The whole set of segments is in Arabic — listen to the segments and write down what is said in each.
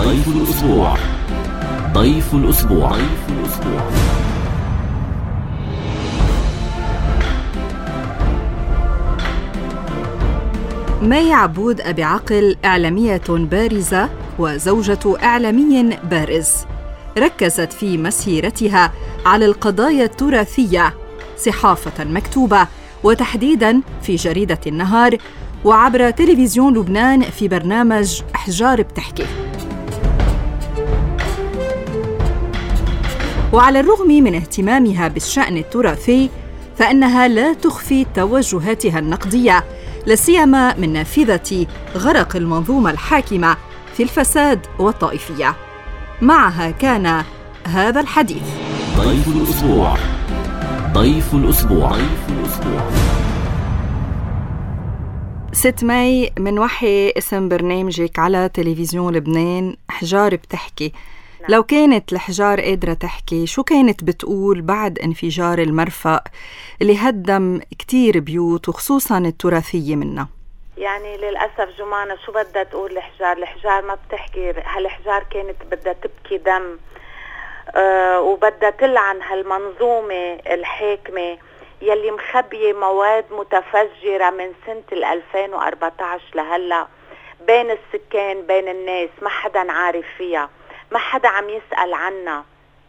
ضيف الأسبوع. ضيف الأسبوع. مي عبود أبي عقل إعلامية بارزة وزوجة إعلامي بارز، ركزت في مسيرتها على القضايا التراثية صحافة مكتوبة، وتحديداً في جريدة النهار وعبر تلفزيون لبنان في برنامج أحجار بتحكي. وعلى الرغم من اهتمامها بالشأن التراثي، فإنها لا تخفي توجهاتها النقدية، لاسيما من نافذة غرق المنظومة الحاكمة في الفساد والطائفية. معها كان هذا الحديث. ضيف الأسبوع. ست مي، من وحي اسم برنامجك على تلفزيون لبنان أحجار بتحكي. لو كانت الأحجار قادرة تحكي، شو كانت بتقول بعد انفجار المرفأ اللي هدم كتير بيوت وخصوصاً التراثية منها؟ يعني للأسف جمانة، شو بدها تقول الحجار ما بتحكي. هالحجار كانت بدها تبكي دم، وبدها تلعن هالمنظومة الحاكمة يلي مخبية مواد متفجرة من سنة 2014 لهلأ بين السكان، بين الناس، ما حدا عارف فيها، ما حدا عم يسأل عنها.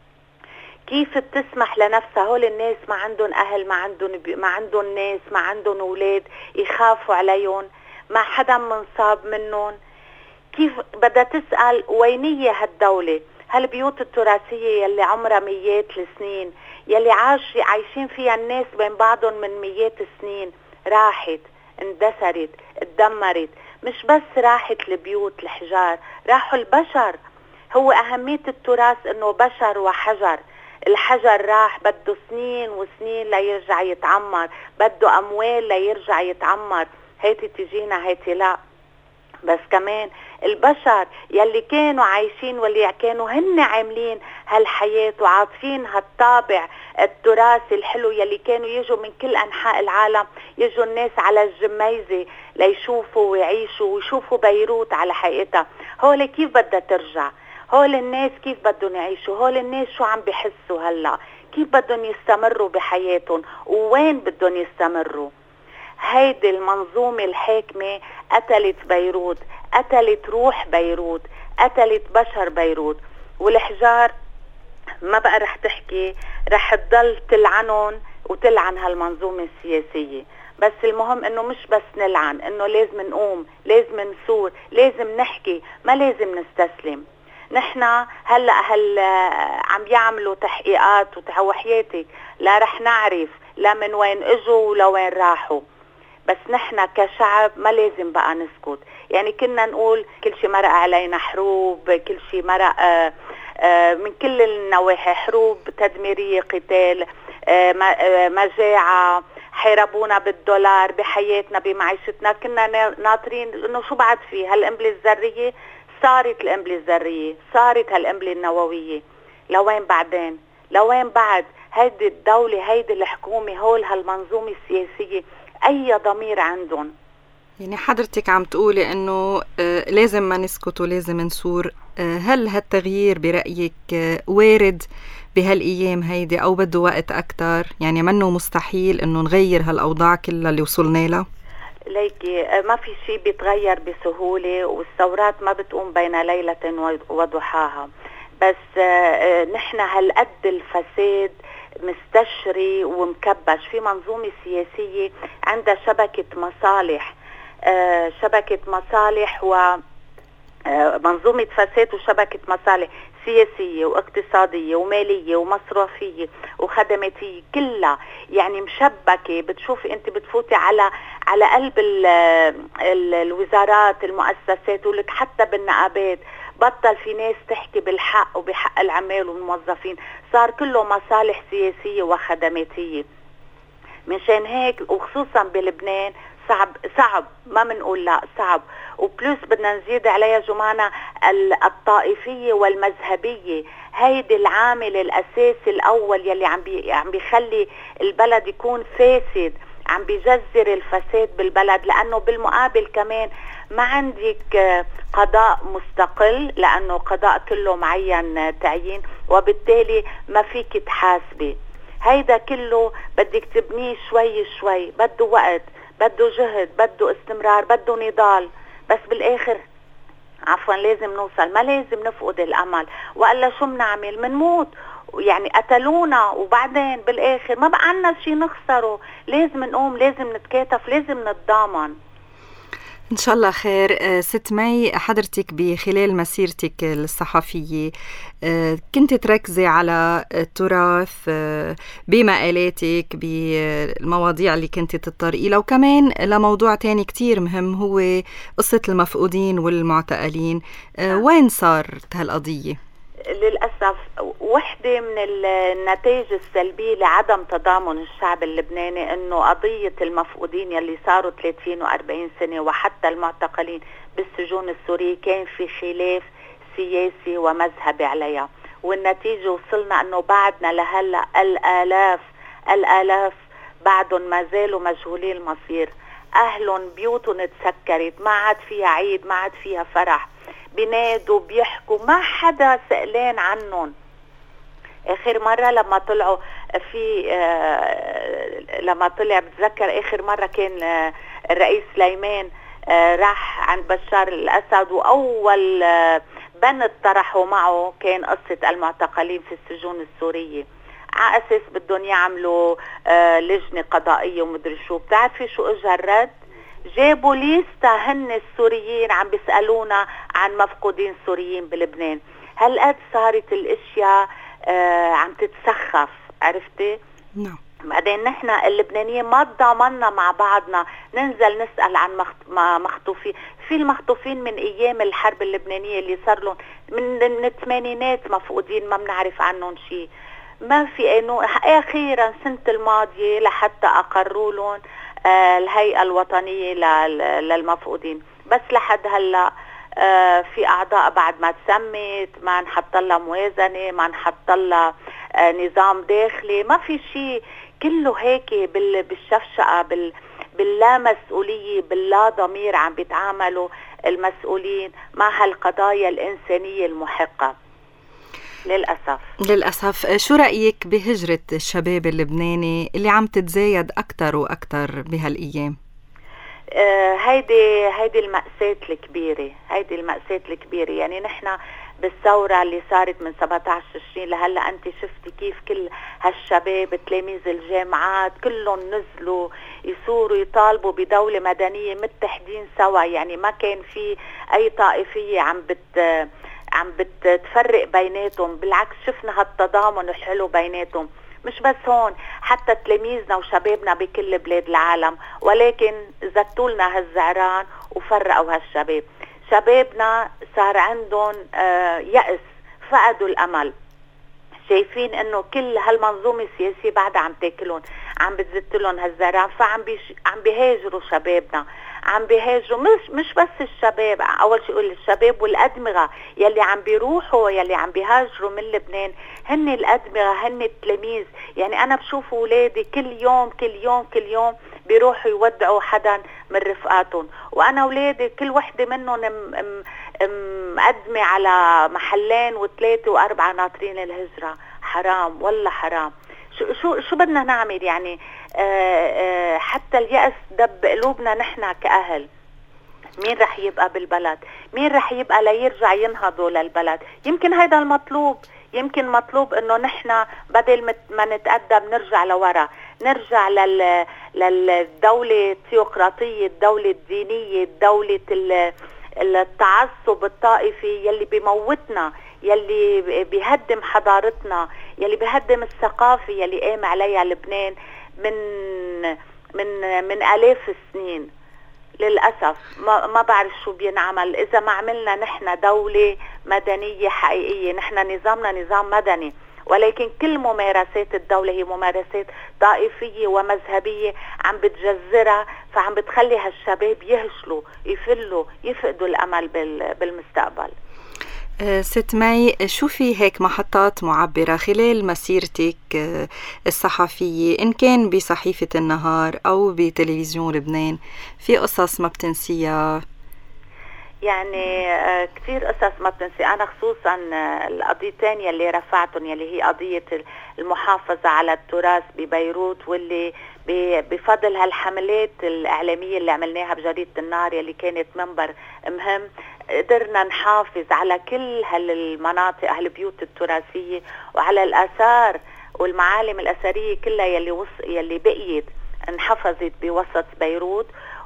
كيف بتسمح لنفسها؟ هول الناس ما عندهم أهل، ما عندهم ناس، ما عندهم أولاد يخافوا عليهم، ما حدا منصاب منهم. كيف بدها تسأل وينية هالدولة؟ هالبيوت التراثية يلي عمرها مئات السنين، يلي عايشين فيها الناس بين بعضهم من مئات السنين، راحت، اندثرت، اتدمرت. مش بس راحت البيوت الحجار، راحوا البشر. هو أهمية التراث إنه بشر وحجر. الحجر راح، بده سنين وسنين ليرجع يتعمر، بده أموال ليرجع يتعمر، هيتي تجينا هيتي لا. بس كمان البشر يلي كانوا عايشين واللي كانوا هن عاملين هالحياة وعاطفين هالطابع التراثي الحلو، يلي كانوا يجوا من كل أنحاء العالم، يجوا الناس على الجميزة ليشوفوا ويعيشوا ويشوفوا بيروت على حقيقتها. هول كيف بدها ترجع؟ هول الناس كيف بدهم يعيشوا؟ هول الناس شو عم بحسوا هلأ؟ كيف بدهم يستمروا بحياتهم؟ ووين بدهم يستمروا؟ هيدي المنظومة الحاكمة قتلت بيروت، قتلت روح بيروت، قتلت بشر بيروت. والحجار ما بقى رح تحكي، رح تضل تلعنون وتلعن هالمنظومة السياسية. بس المهم انه مش بس نلعن، انه لازم نقوم، لازم نثور، لازم نحكي، ما لازم نستسلم. نحنا هلأ عم يعملوا تحقيقات وحياتك لا رح نعرف لا من وين اجوا ولا وين راحوا. بس نحنا كشعب ما لازم بقى نسكت. يعني كنا نقول كل شيء مرق علينا حروب، كل شيء مرق من كل النواحي، حروب تدميرية، قتال، مجاعة، حاربونا بالدولار، بحياتنا، بمعيشتنا. كنا ناطرين انه شو بعد فيه هالقنبلة الذرية، صارت القنبلة الذرية، صارت هالقنبلة النووية، لوين بعدين؟ لوين بعد؟ هيدي الدولة، هيدي الحكومة، هول هالمنظومة السياسية أي ضمير عندهم؟ يعني حضرتك عم تقولي إنه لازم ما نسكت ولازم نثور. هل هالتغيير برأيك وارد بهالأيام هيدي أو بده وقت أكتر؟ يعني منه مستحيل إنه نغير هالأوضاع كلها اللي وصلنا لها؟ ليكي ما في شيء بيتغير بسهولة، والثورات ما بتقوم بين ليلة وضحاها. بس نحن هالقد الفساد مستشري ومكبش في منظومة سياسية عندها شبكة مصالح ومنظومة فساد وشبكة مصالح سياسية واقتصادية ومالية ومصرفية وخدماتية، كلها يعني مشبكة. بتشوفي انت بتفوتي على قلب الوزارات، المؤسسات، ولك حتى بالنقابات بطل في ناس تحكي بالحق وبحق العمال والموظفين، صار كله مصالح سياسية وخدماتية. منشان هيك وخصوصا بلبنان صعب ما منقول لا، صعب. وبلوس بدنا نزيد عليها جمانة الطائفية والمذهبية، هيدي العامل الأساسي الأول يلي عم بيخلي البلد يكون فاسد، عم بيجذر الفساد بالبلد. لأنه بالمقابل كمان ما عندك قضاء مستقل لأنه قضاء كله معين تعيين، وبالتالي ما فيك تحاسبي. هيدا كله بدك تبنيه شوي شوي، بده وقت، بده جهد، بده استمرار، بده نضال، بس بالآخر عفوا لازم نوصل، ما لازم نفقد الأمل، وإلا شو بنعمل؟ منموت. يعني قتلونا وبعدين بالآخر ما بقى عنا شي نخسره. لازم نقوم، لازم نتكاتف، لازم نتضامن. إن شاء الله خير. ست مي، حضرتك بخلال مسيرتك الصحفية كنت تركزي على التراث بمقالاتك، بالمواضيع اللي كنت تتطرقي لها، وكمان لموضوع تاني كتير مهم هو قصة المفقودين والمعتقلين. وين صارت هالقضية؟ للأسف وحدة من النتائج السلبية لعدم تضامن الشعب اللبناني أنه قضية المفقودين يلي صاروا 30 و40 سنة وحتى المعتقلين بالسجون السورية كان في خلاف سياسي ومذهبي عليها، والنتيجة وصلنا أنه بعدنا لهلأ الآلاف بعدهم ما زالوا مجهولي المصير. أهلهم بيوتهم تسكرت، ما عاد فيها عيد، ما عاد فيها فرح، بينادوا بيحكوا، ما حدا سألان عنهم. آخر مرة لما طلعوا لما طلع بتذكر آخر مرة كان الرئيس سليمان راح عند بشار الأسد، وأول بند طرحوا معه كان قصة المعتقلين في السجون السورية، على أساس بدهم يعملوا لجنة قضائية ومدري شو. بتعرفي شو اجى الرد؟ جابوا ليستا هن السوريين عم بيسألونا عن مفقودين سوريين بلبنان. هالقد صارت الاشياء عم تتسخف، عرفتي؟ نعم. بعدين نحن اللبنانيين ما تضامنا مع بعضنا ننزل نسأل عن مخطوفين. في المخطوفين من ايام الحرب اللبنانية اللي صار لهم من الثمانينات مفقودين ما بنعرف عنهم شيء. ما في قانون. اخيرا سنة الماضية لحتى اقروا لهم الهيئة الوطنية للمفقودين، بس لحد هلا في أعضاء بعد ما تسمت، ما نحط لها موازنة، ما نحط لها نظام داخلي، ما في شيء، كله هيك بالشفشقة، باللا مسؤولية، باللا ضمير عم بيتعاملوا المسؤولين مع هالقضايا الإنسانية المحقة. للأسف. شو رأيك بهجرة الشباب اللبناني اللي عم تتزايد أكتر وأكتر بهالأيام؟ هيدي المأساة الكبيرة. يعني نحن بالثورة اللي صارت من 17 تشرين لهلا، أنت شفتي كيف كل هالشباب تلاميذ الجامعات كلهم نزلوا يصوروا يطالبوا بدولة مدنية متحدين سوا. يعني ما كان في أي طائفية عم بتفرق بيناتهم، بالعكس شفنا هالتضامن الحلو بيناتهم. مش بس هون، حتى تلاميذنا وشبابنا بكل بلاد العالم، ولكن زتولنا هالزعران وفرقوا هالشباب. شبابنا صار عندهم يأس، فقدوا الأمل، شايفين انه كل هالمنظومة السياسية بعدها عم تاكلون، عم بتزتلون هالزران، فعم بيهاجروا شبابنا، عم بيهاجروا مش بس الشباب. اول شيء يقول الشباب والادمغة يلي عم بيروحوا، يلي عم بيهاجروا من لبنان، هن الادمغة، هن التلاميذ. يعني انا بشوف اولادي كل يوم بيروحوا يودعوا حدا من رفقاتهم، وانا اولادي كل وحده منهم مقدمه على محلين وثلاثه واربعه ناطرين الهجره. حرام والله حرام. شو بدنا نعمل؟ يعني حتى اليأس دب قلوبنا نحن كأهل. مين رح يبقى بالبلد؟ مين رح يبقى ليرجع ينهضوا للبلد؟ يمكن هيدا المطلوب، يمكن مطلوب انه نحن بدل ما نتقدم نرجع لورا، نرجع للدولة الثيوقراطية، الدولة الدينية، الدولة التعصب الطائفي يلي بيموتنا، يلي بيهدم حضارتنا، يلي بيهدم الثقافة يلي قام عليها لبنان من آلاف السنين. للأسف ما بعرف شو بينعمل إذا ما عملنا نحن دولة مدنية حقيقية. نحن نظامنا نظام مدني، ولكن كل ممارسات الدولة هي ممارسات طائفية ومذهبية عم بتجذرها، فعم بتخلي هالشباب يهشلوا، يفلوا، يفقدوا الأمل بالمستقبل. ست مي، شو في هيك محطات معبرة خلال مسيرتك الصحفية، إن كان بصحيفة النهار أو بتلفزيون لبنان، في قصص ما بتنسيها يعني كثير قصص ما بتنسي. أنا خصوصا القضيتين يلي رفعتهم يلي هي قضية المحافظة على التراث ببيروت، واللي بفضل هالحملات الإعلامية اللي عملناها بجريدة النهار يلي كانت منبر مهم، قدرنا نحافظ على كل هالمناطق هالبيوت التراثية وعلى الآثار والمعالم الأثرية كلها يلي بقيت انحفظت بوسط بيروت.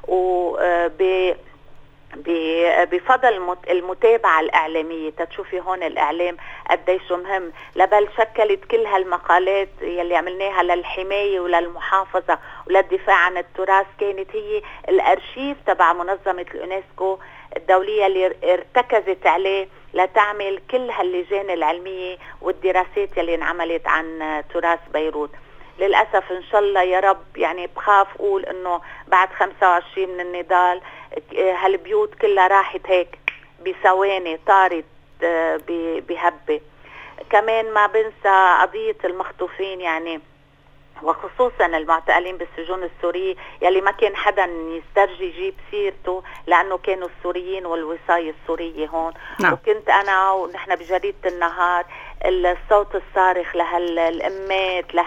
بفضل المتابعة الإعلامية تشوفي هون الإعلام قديش مهم، لبل شكلت كل هالمقالات يلي عملناها للحماية وللمحافظة وللدفاع عن التراث كانت هي الأرشيف تبع منظمة اليونسكو الدولية اللي ارتكزت عليه لتعمل كل هاللجان العلمية والدراسات يلي انعملت عن تراث بيروت. للأسف إن شاء الله يا رب، يعني بخاف أقول إنه بعد 25 من النضال هالبيوت كلها راحت هيك بثواني، طارت بهبة. كمان ما بنسى قضية المخطوفين، يعني وخصوصا المعتقلين بالسجون السورية يلي ما كان حدا يسترجي يجيب سيرته لأنه كانوا السوريين والوصاية السورية هون. نعم. وكنت أنا ونحن بجريدة النهار الصوت الصارخ لهالأمات،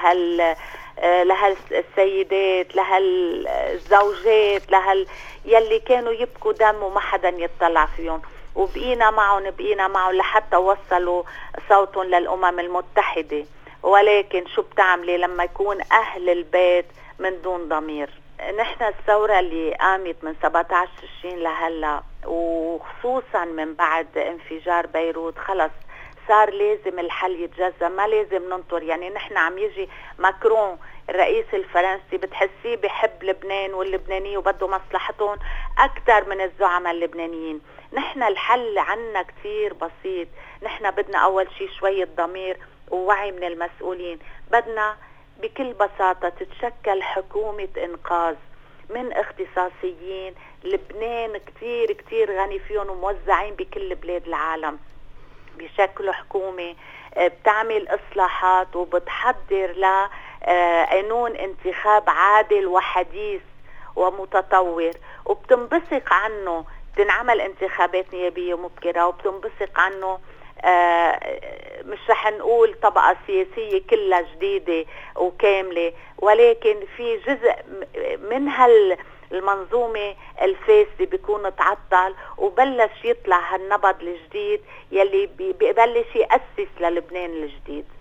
لهالسيدات، لهالزوجات، يلي كانوا يبكوا دم وما حدا يطلع فيهم، وبقينا معهم لحتى وصلوا صوتهم للأمم المتحدة. ولكن شو بتعملي لما يكون أهل البيت من دون ضمير؟ نحن الثورة اللي قامت من 17 تشرين لهلا، وخصوصا من بعد انفجار بيروت، خلص صار لازم الحل يتجزأ، ما لازم ننطر. يعني نحن عم يجي ماكرون الرئيس الفرنسي بتحسيه بحب لبنان واللبنانية وبده مصلحتهم أكثر من الزعماء اللبنانيين. نحن الحل عنا كتير بسيط، نحن بدنا أول شيء شوية ضمير ووعي من المسؤولين. بدنا بكل بساطة تتشكل حكومة إنقاذ من اختصاصيين لبنان كتير كتير غني فيهم وموزعين بكل بلاد العالم، بشكل حكومة بتعمل إصلاحات وبتحضر لقانون انتخاب عادل وحديث ومتطور، وبتنبثق عنه تنعمل انتخابات نيابية مبكرة، وبتنبثق عنه مش رح نقول طبقة سياسية كلها جديدة وكاملة، ولكن في جزء من المنظومة الفاسدة بيكون تعطل وبلش يطلع هالنبض الجديد يلي ببلش يأسس للبنان الجديد.